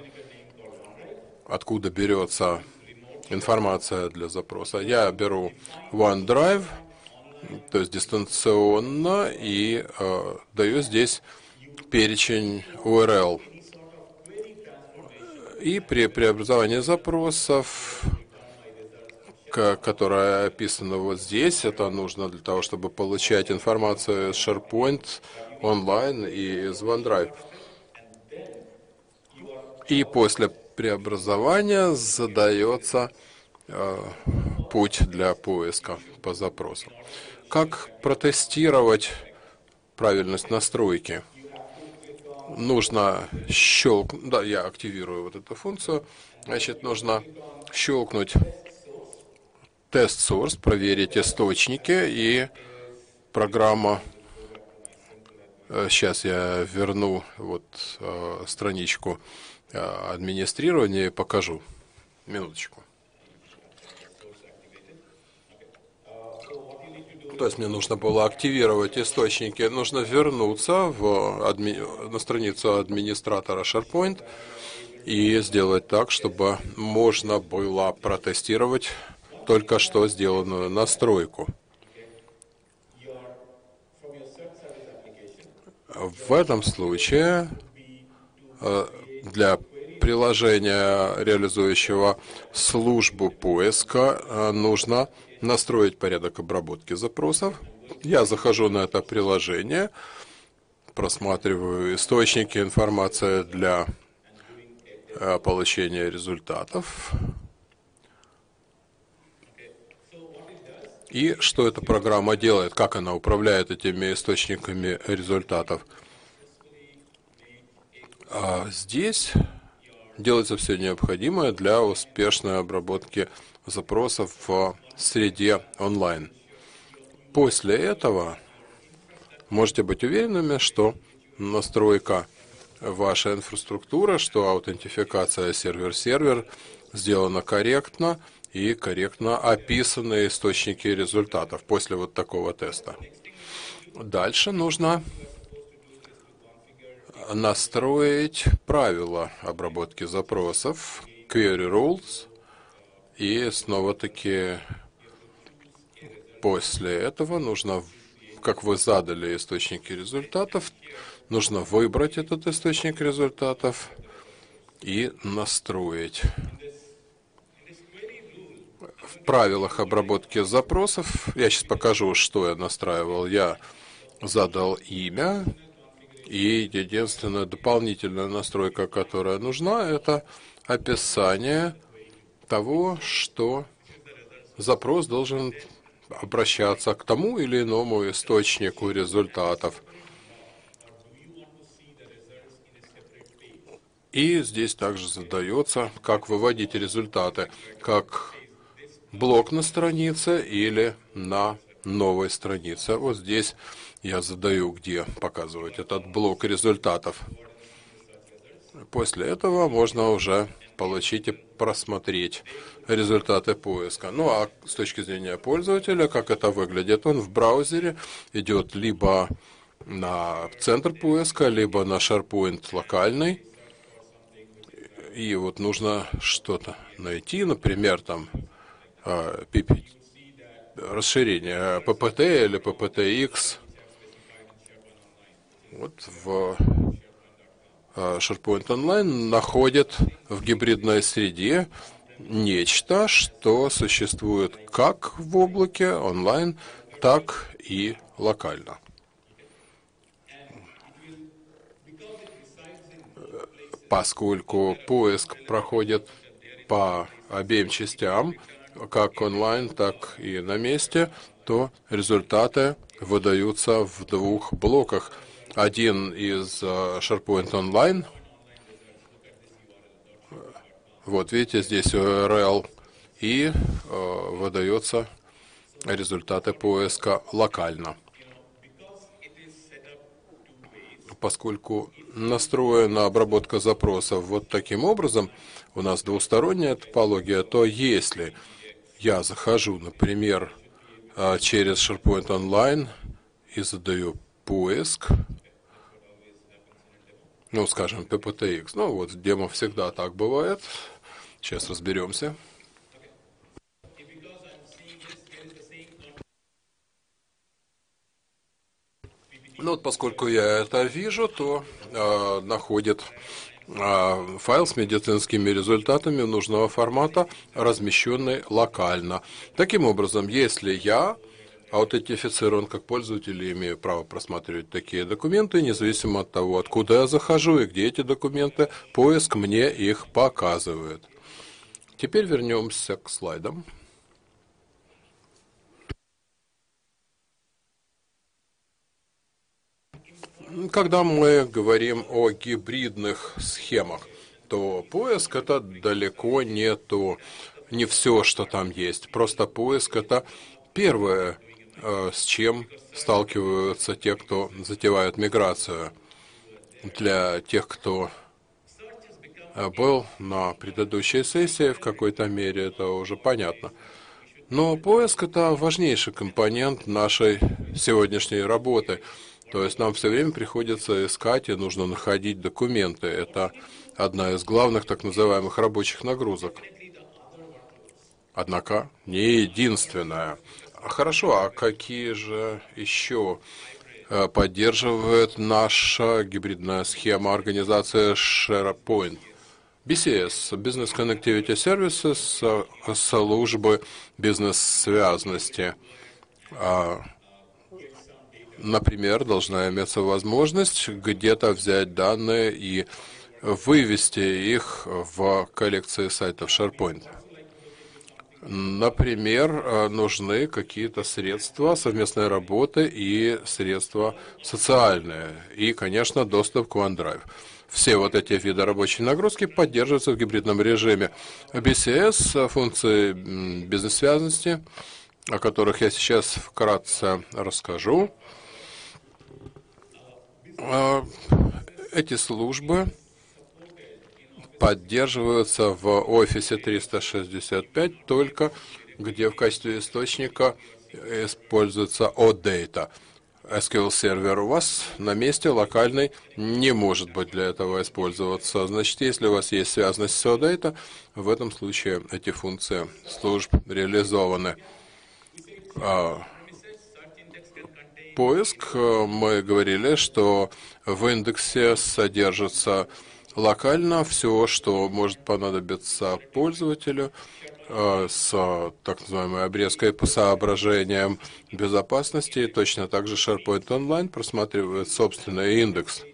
откуда берется информация для запроса. Я беру OneDrive, то есть дистанционно, и э, даю здесь перечень ю ар эл. И при преобразовании запросов, которое описано вот здесь, это нужно для того, чтобы получать информацию из SharePoint онлайн и из OneDrive. И после преобразования задается э, путь для поиска по запросу. Как протестировать правильность настройки? Нужно щелкнуть, да, я активирую вот эту функцию, значит, нужно щелкнуть тест source, проверить источники, и программа, сейчас я верну вот э, страничку э, администрирования и покажу. Минуточку. То есть мне нужно было активировать источники, нужно вернуться в адми... на страницу администратора SharePoint и сделать так, чтобы можно было протестировать только что сделанную настройку. В этом случае для приложения, реализующего службу поиска, нужно настроить порядок обработки запросов. Я захожу на это приложение, просматриваю источники информации для получения результатов. И что эта программа делает, как она управляет этими источниками результатов. А здесь делается все необходимое для успешной обработки запросов в среде онлайн. После этого можете быть уверенными, что настройка вашей инфраструктуры, что аутентификация сервер-сервер сделана корректно и корректно описаны источники результатов после вот такого теста. Дальше нужно настроить правила обработки запросов, query rules, и снова-таки после этого нужно, как вы задали источники результатов, нужно выбрать этот источник результатов и настроить. В правилах обработки запросов, я сейчас покажу, что я настраивал. Я задал имя, и единственная дополнительная настройка, которая нужна, это описание того, что запрос должен обращаться к тому или иному источнику результатов. И здесь также задается, как выводить результаты, как блок на странице или на новой странице. Вот здесь я задаю, где показывать этот блок результатов. После этого можно уже получить и просмотреть результаты поиска. Ну а с точки зрения пользователя, как это выглядит, он в браузере идет либо на центр поиска, либо на SharePoint локальный. И вот нужно что-то найти, например, там расширение пи пи ти или пи пи ти экс. Вот в SharePoint Online находит в гибридной среде нечто, что существует как в облаке онлайн, так и локально. Поскольку поиск проходит по обеим частям, как онлайн, так и на месте, то результаты выдаются в двух блоках. Один из SharePoint Online. Вот видите, здесь ю ар эл. И э, выдаются результаты поиска локально. Поскольку настроена обработка запросов вот таким образом, у нас двусторонняя топология, то если я захожу, например, через SharePoint Online и задаю поиск, ну, скажем, пи пи ти экс, ну, вот в демо всегда так бывает. Сейчас разберемся. Ну, вот поскольку я это вижу, то э, находит э, файл с медицинскими результатами нужного формата, размещенный локально. Таким образом, если я аутентифицирован как пользователь и имею право просматривать такие документы, независимо от того, откуда я захожу и где эти документы, поиск мне их показывает. Теперь вернемся к слайдам. Когда мы говорим о гибридных схемах, то поиск — это далеко не то, не все, что там есть. Просто поиск — это первое, с чем сталкиваются те, кто затевают миграцию. Для тех, кто был на предыдущей сессии, в какой-то мере это уже понятно. Но поиск — это важнейший компонент нашей сегодняшней работы. То есть нам все время приходится искать и нужно находить документы. Это одна из главных так называемых рабочих нагрузок. Однако не единственная. Хорошо, а какие же еще поддерживает наша гибридная схема организации SharePoint? би си эс, Business Connectivity Services, службы бизнес-связности. Например, должна иметься возможность где-то взять данные и вывести их в коллекции сайтов SharePoint. Например, нужны какие-то средства совместной работы и средства социальные. И, конечно, доступ к OneDrive. Все вот эти виды рабочей нагрузки поддерживаются в гибридном режиме. би си эс, функции бизнес-связности, о которых я сейчас вкратце расскажу. Эти службы поддерживаются в офисе триста шестьдесят пять только, где в качестве источника используется OData. эс кью эль-сервер у вас на месте локальный не может быть для этого использоваться. Значит, если у вас есть связанность с OData, в этом случае эти функции служб реализованы. поиск, мы говорили, что в индексе содержится локально все, что может понадобиться пользователю с так называемой обрезкой по соображениям безопасности. Точно так же SharePoint Online просматривает собственный индекс.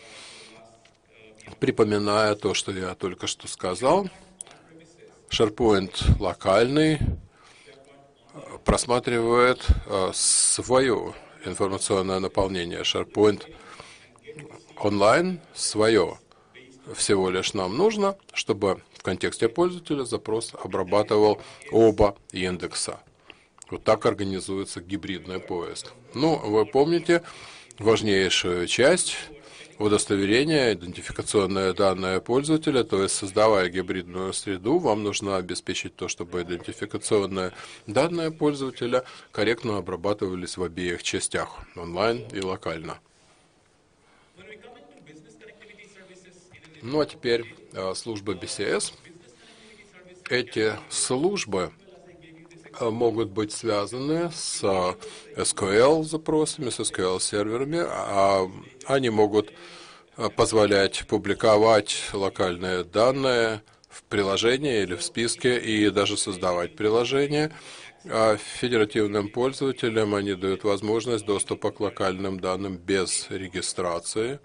Припоминая то, что я только что сказал, SharePoint локальный просматривает свое информационное наполнение. SharePoint Online свое. Всего лишь нам нужно, чтобы в контексте пользователя запрос обрабатывал оба индекса. Вот так организуется гибридный поиск. Ну, вы помните важнейшую часть удостоверения, идентификационные данные пользователя, то есть создавая гибридную среду, вам нужно обеспечить то, чтобы идентификационные данные пользователя корректно обрабатывались в обеих частях, онлайн и локально. Ну а теперь службы би си эс. Эти службы могут быть связаны с эс ку эль запросами, с эс ку эль серверами, а они могут позволять публиковать локальные данные в приложении или в списке и даже создавать приложения. А федеративным пользователям они дают возможность доступа к локальным данным без регистрации.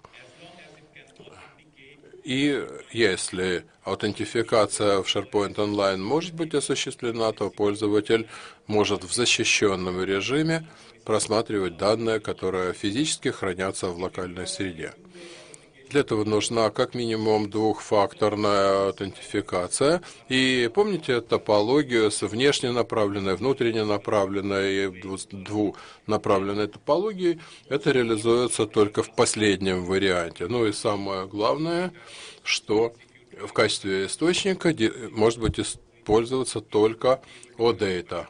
И если аутентификация в SharePoint Online может быть осуществлена, то пользователь может в защищенном режиме просматривать данные, которые физически хранятся в локальной среде. Для этого нужна как минимум двухфакторная аутентификация. И помните топологию с внешне направленной, внутренне направленной и двунаправленной топологией? Это реализуется только в последнем варианте. Ну и самое главное, что в качестве источника может быть использоваться только о-дата.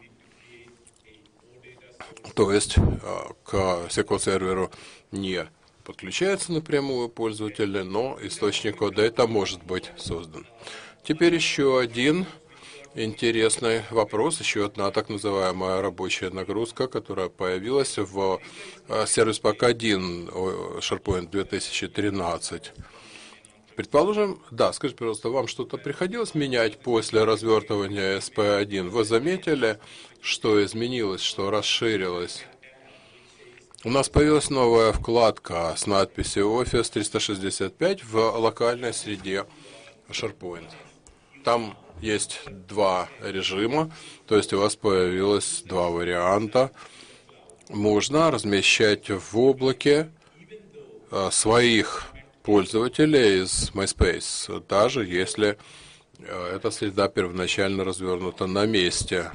То есть к эс ку эль-серверу не подключается напрямую пользователя, но источник о-дата может быть создан. Теперь еще один интересный вопрос, еще одна так называемая рабочая нагрузка, которая появилась в сервис пак один SharePoint две тысячи тринадцать. Предположим, да, скажите, пожалуйста, вам что-то приходилось менять после развертывания эс пи один? Вы заметили, что изменилось, что расширилось? У нас появилась новая вкладка с надписью офис триста шестьдесят пять в локальной среде SharePoint. Там есть два режима, то есть у вас появилось два варианта. Можно размещать в облаке своих пользователей из MySpace, даже если эта среда первоначально развернута на месте.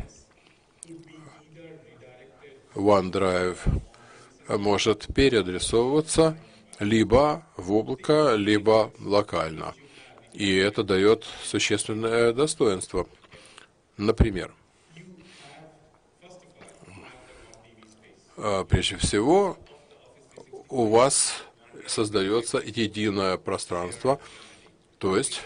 OneDrive может переадресовываться либо в облако, либо локально. И это дает существенное достоинство. Например, прежде всего, у вас создается единое пространство, то есть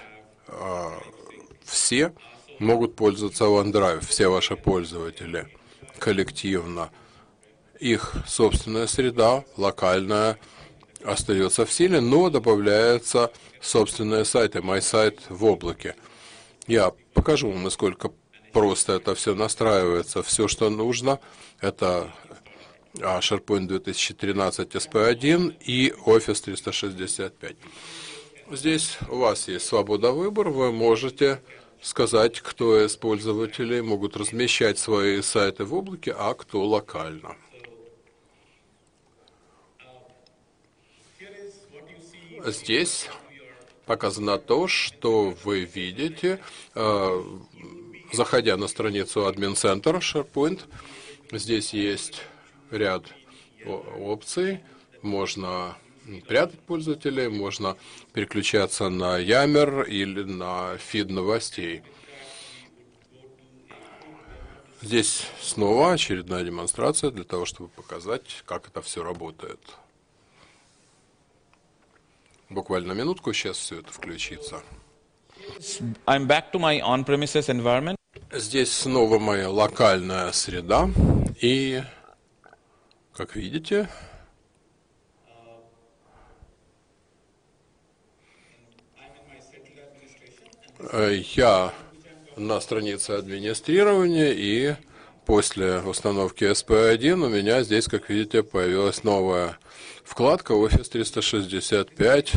все могут пользоваться OneDrive, все ваши пользователи коллективно. Их собственная среда, локальная, остается в силе, но добавляются собственные сайты, MySite в облаке. Я покажу вам, насколько просто это все настраивается. Все, что нужно, это SharePoint две тысячи тринадцать эс пи один и офис триста шестьдесят пять. Здесь у вас есть свобода выбора, вы можете сказать, кто из пользователей могут размещать свои сайты в облаке, а кто локально. Здесь показано то, что вы видите, заходя на страницу Admin Center SharePoint. Здесь есть ряд опций. Можно прятать пользователей, можно переключаться на Yammer или на фид новостей. Здесь снова очередная демонстрация для того, чтобы показать, как это все работает. Буквально минутку, сейчас все это включится. I'm back to my on-premises environment. Здесь снова моя локальная среда, и Как видите, я на странице администрирования, и после установки эс пи один у меня здесь, как видите, появилась новая вкладка офис триста шестьдесят пять.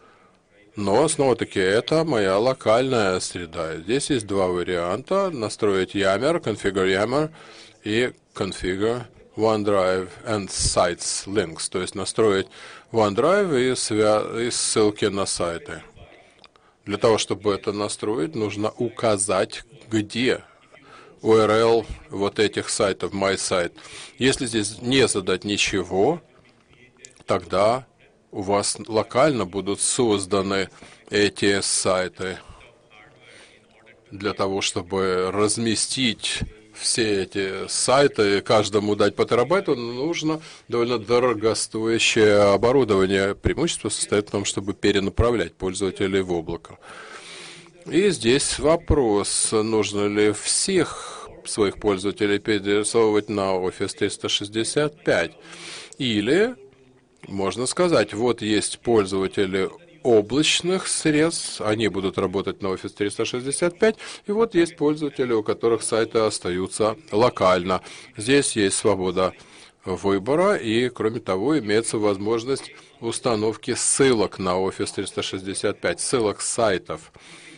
Но, снова-таки, это моя локальная среда. Здесь есть два варианта. Настроить Yammer, Configure Yammer и Configure OneDrive and Sites Links. То есть настроить OneDrive и, свя- и ссылки на сайты. Для того, чтобы это настроить, нужно указать, где ю ар эл вот этих сайтов, MySite. Если здесь не задать ничего, тогда у вас локально будут созданы эти сайты. Для того, чтобы разместить все эти сайты, каждому дать по терабайту, нужно довольно дорогостоящее оборудование. Преимущество состоит в том, чтобы перенаправлять пользователей в облако. И здесь вопрос, нужно ли всех своих пользователей перерисовывать на офис триста шестьдесят пять. Или можно сказать, вот есть пользователи облачных средств, они будут работать на офис триста шестьдесят пять, и вот есть пользователи, у которых сайты остаются локально. Здесь есть свобода выбора, и, кроме того, имеется возможность установки ссылок на офис триста шестьдесят пять, ссылок сайтов.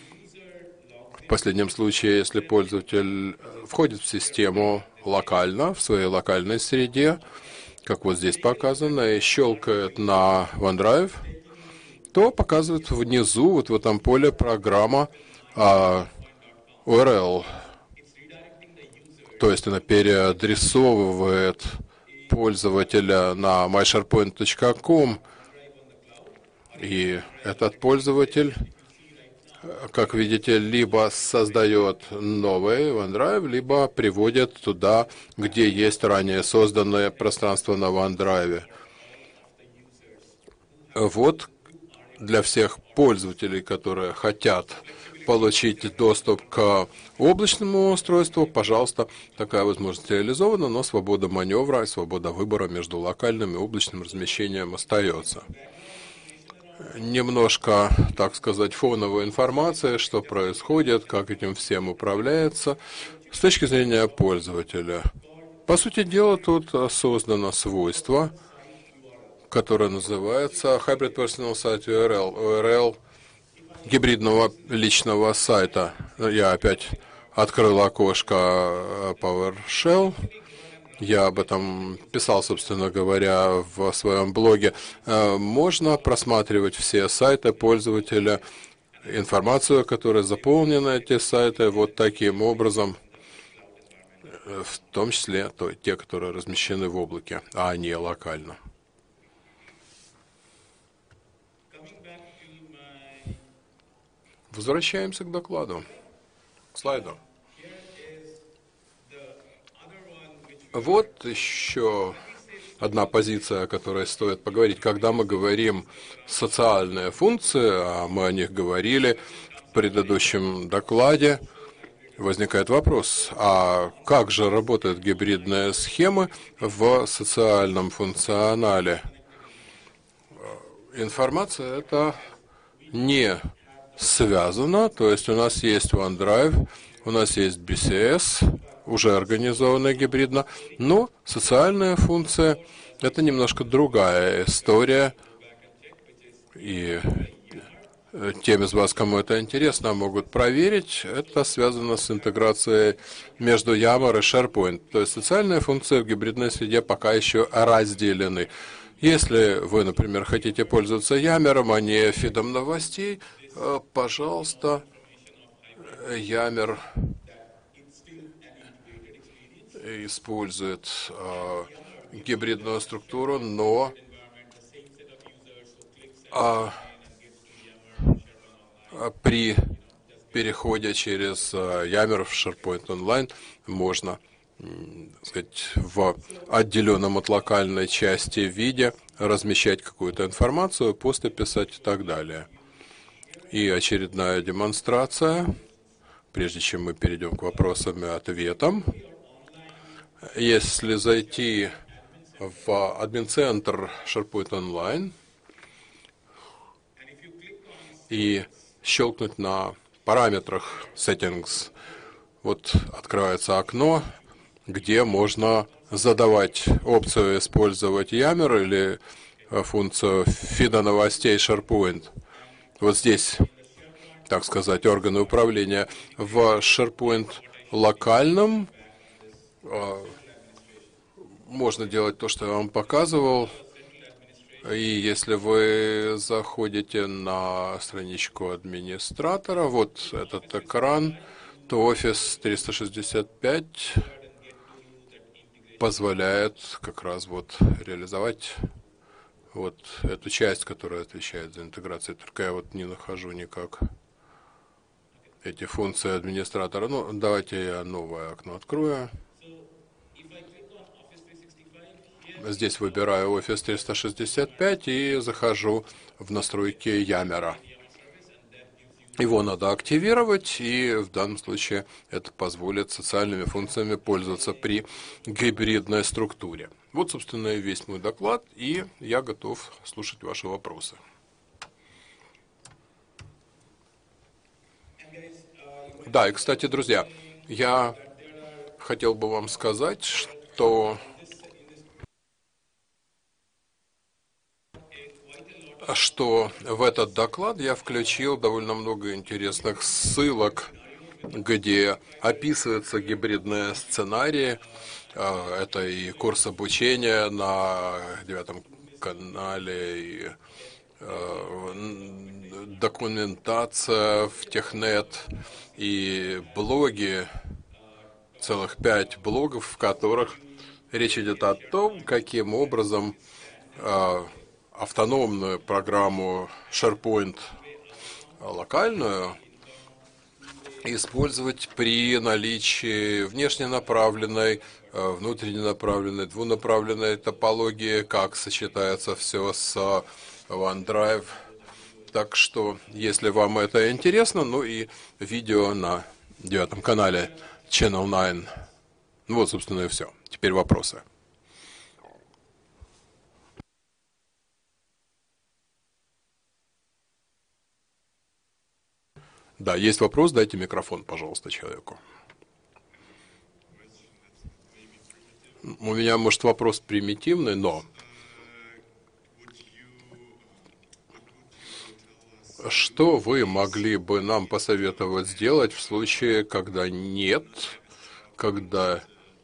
В последнем случае, если пользователь входит в систему локально, в своей локальной среде, как вот здесь показано, и щелкает на OneDrive, то показывает внизу, вот в этом поле, программа а, ю ар эл. То есть она переадресовывает пользователя на my sharepoint точка com, и этот пользователь, как видите, либо создает новый OneDrive, либо приводит туда, где есть ранее созданное пространство на OneDrive. Вот для всех пользователей, которые хотят получить доступ к облачному устройству, пожалуйста, такая возможность реализована, но свобода маневра и свобода выбора между локальным и облачным размещением остается. Немножко, так сказать, фоновой информации, что происходит, как этим всем управляется с точки зрения пользователя. По сути дела, тут создано свойство, которое называется Hybrid Personal Site ю ар эл, ю ар эл гибридного личного сайта. Я опять открыл окошко PowerShell. Я об этом писал, собственно говоря, в своем блоге. Можно просматривать все сайты пользователя, информацию, которая заполнена, эти сайты, вот таким образом, в том числе то, те, которые размещены в облаке, а не локально. Возвращаемся к докладу, к слайду. Вот еще одна позиция, о которой стоит поговорить. Когда мы говорим социальные функции, а мы о них говорили в предыдущем докладе, возникает вопрос, а как же работают гибридные схемы в социальном функционале? Информация это не связана, то есть у нас есть OneDrive, у нас есть би си эс, уже организованная гибридно, но социальная функция – это немножко другая история, и тем из вас, кому это интересно, могут проверить. Это связано с интеграцией между Yammer и SharePoint. То есть социальные функции в гибридной среде пока еще разделены. Если вы, например, хотите пользоваться Yammer, а не фидом новостей, пожалуйста, Yammer использует э, гибридную структуру, но э, при переходе через э, Yammer в SharePoint Online можно, э, сказать, в отделенном от локальной части виде размещать какую-то информацию, посты писать и так далее. И очередная демонстрация, прежде чем мы перейдем к вопросам и ответам. Если зайти в админ-центр SharePoint Online и щелкнуть на параметрах Settings, вот открывается окно, где можно задавать опцию использовать Yammer или функцию фида новостей SharePoint. Вот здесь, так сказать, органы управления. В SharePoint локальном можно делать то, что я вам показывал. И если вы заходите на страничку администратора, вот этот экран, то Office триста шестьдесят пять позволяет как раз вот реализовать вот эту часть, которая отвечает за интеграцию. Только я вот не нахожу никак эти функции администратора. Ну, давайте я новое окно открою. Здесь выбираю Office триста шестьдесят пять и захожу в настройки Yammer. Его надо активировать, и в данном случае это позволит социальными функциями пользоваться при гибридной структуре. Вот, собственно, и весь мой доклад, и я готов слушать ваши вопросы. Да, и, кстати, друзья, я хотел бы вам сказать, что что в этот доклад я включил довольно много интересных ссылок, где описываются гибридные сценарии. Это и курс обучения на девятом канале, и документация в Технет, и блоги, целых пять блогов, в которых речь идет о том, каким образом автономную программу SharePoint локальную использовать при наличии внешне направленной, внутренне направленной, двунаправленной топологии, как сочетается все с OneDrive. Так что, если вам это интересно, ну и видео на девятом канале Channel девять. Ну вот, собственно, и все. Теперь вопросы. Да, есть вопрос, дайте микрофон, пожалуйста, человеку. У меня, может, вопрос примитивный, но что вы могли бы нам посоветовать сделать в случае, когда нет, когда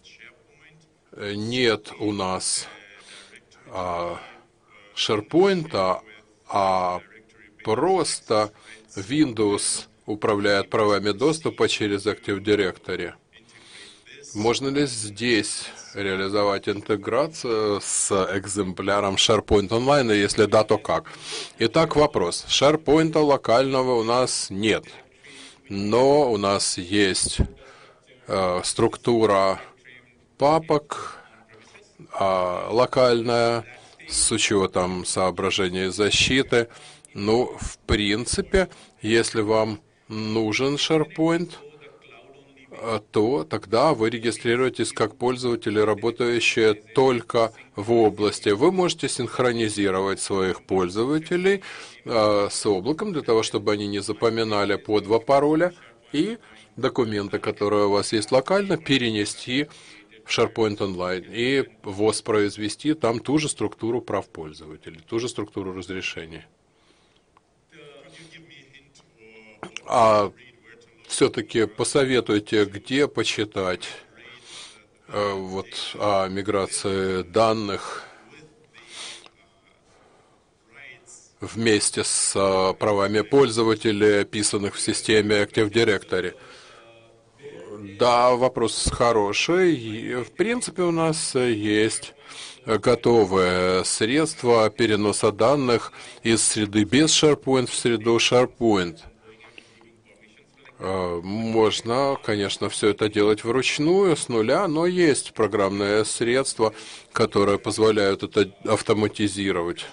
нет у нас а, SharePoint, а просто Windows управляет правами доступа через Active Directory? Можно ли здесь реализовать интеграцию с экземпляром SharePoint Online, и если да, то как? Итак, вопрос. SharePoint локального у нас нет, но у нас есть э, структура папок э, локальная с учетом соображений защиты. Ну, в принципе, если вам нужен SharePoint, то тогда вы регистрируетесь как пользователи, работающие только в области. Вы можете синхронизировать своих пользователей э, с облаком, для того, чтобы они не запоминали по два пароля, и документы, которые у вас есть локально, перенести в SharePoint Online и воспроизвести там ту же структуру прав пользователей, ту же структуру разрешений. А все-таки посоветуйте, где почитать э, вот о миграции данных вместе с э, правами пользователей, описанных в системе Active Directory. Да, вопрос хороший. И, в принципе, у нас есть готовые средства переноса данных из среды без SharePoint в среду SharePoint. Можно, конечно, все это делать вручную, с нуля, но есть программные средства, которые позволяют это автоматизировать.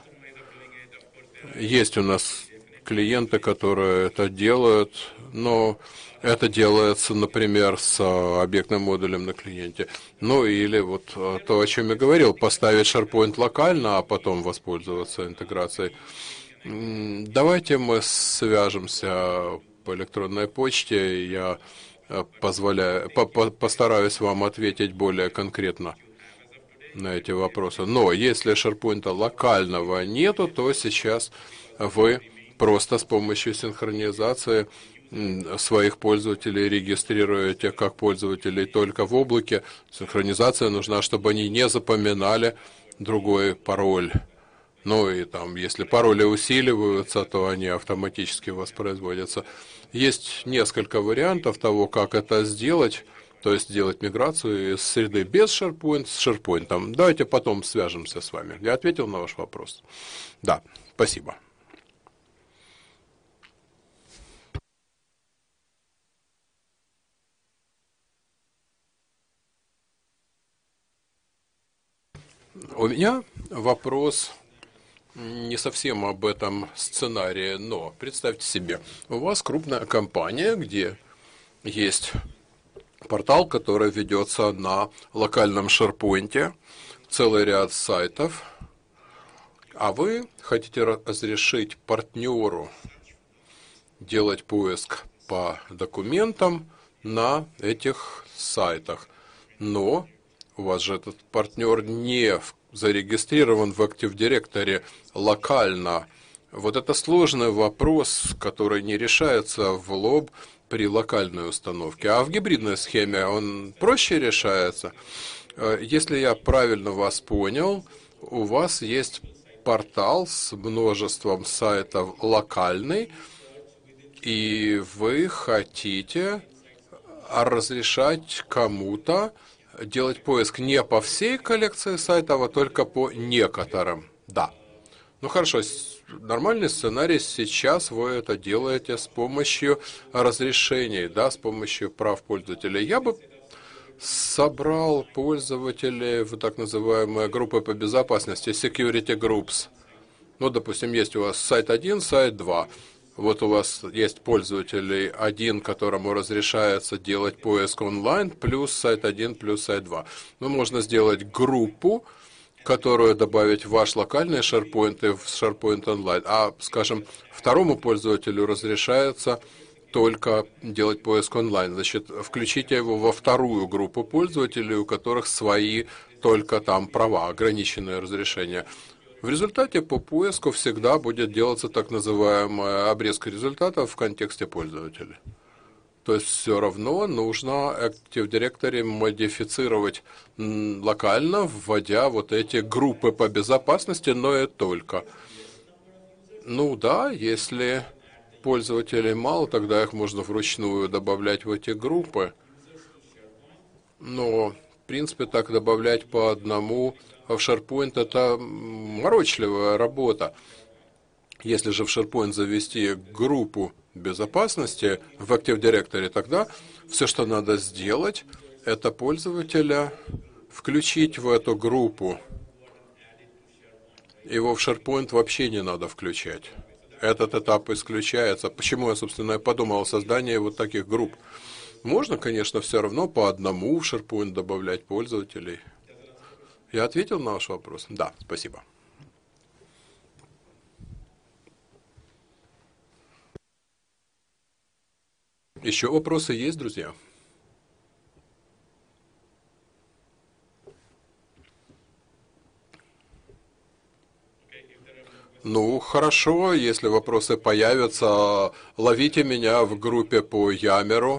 Есть у нас клиенты, которые это делают, но Это делается, например, с объектным модулем на клиенте. Ну или вот то, о чем я говорил, поставить SharePoint локально, а потом воспользоваться интеграцией. Давайте мы свяжемся по электронной почте. Я позволяю, по -по постараюсь вам ответить более конкретно на эти вопросы. Но если SharePoint локального нету, то сейчас вы просто с помощью синхронизации своих пользователей регистрируете как пользователей только в облаке. Синхронизация нужна, чтобы они не запоминали другой пароль. Ну и там, если пароли усиливаются, то они автоматически воспроизводятся. Есть несколько вариантов того, как это сделать. То есть сделать миграцию из среды без SharePoint с SharePoint. Давайте потом свяжемся с вами. Я ответил на ваш вопрос? Да, спасибо. У меня вопрос не совсем об этом сценарии, но представьте себе, у вас крупная компания, где есть портал, который ведется на локальном SharePoint, целый ряд сайтов, а вы хотите разрешить партнеру делать поиск по документам на этих сайтах, но у вас же этот партнер не зарегистрирован в Active Directory локально. Вот это сложный вопрос, который не решается в лоб при локальной установке. А в гибридной схеме он проще решается. Если я правильно вас понял, у вас есть портал с множеством сайтов локальный, и вы хотите разрешать кому-то делать поиск не по всей коллекции сайтов, а только по некоторым. Да. Ну хорошо, нормальный сценарий, сейчас вы это делаете с помощью разрешений, да, с помощью прав пользователя. Я бы собрал пользователей в так называемые группы по безопасности, security groups. Ну, допустим, есть у вас сайт один, сайт два. Вот у вас есть пользователь один, которому разрешается делать поиск онлайн, плюс сайт один, плюс сайт два. Ну, можно сделать группу, которую добавить в ваш локальный SharePoint и в SharePoint Online. А, скажем, второму пользователю разрешается только делать поиск онлайн. Значит, включите его во вторую группу пользователей, у которых свои только там права, ограниченные разрешения. В результате по поиску всегда будет делаться так называемая обрезка результатов в контексте пользователя. То есть все равно нужно Active Directory модифицировать локально, вводя вот эти группы по безопасности, но и только. Ну да, если пользователей мало, тогда их можно вручную добавлять в эти группы. Но, в принципе, так добавлять по одному в SharePoint — это морочливая работа. Если же в SharePoint завести группу безопасности в Active Directory, тогда все, что надо сделать, это пользователя включить в эту группу. Его в SharePoint вообще не надо включать. Этот этап исключается. Почему я, собственно, подумал о создании вот таких групп? Можно, конечно, все равно по одному в SharePoint добавлять пользователей. Я ответил на ваш вопрос? Да, спасибо. Еще вопросы есть, друзья? Ну, хорошо, если вопросы появятся, ловите меня в группе по Ямеру.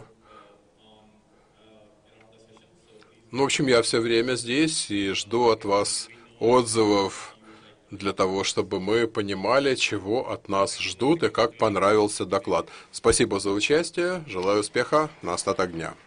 Ну, в общем, я все время здесь и жду от вас отзывов для того, чтобы мы понимали, чего от нас ждут и как понравился доклад. Спасибо за участие, желаю успеха на остаток дня.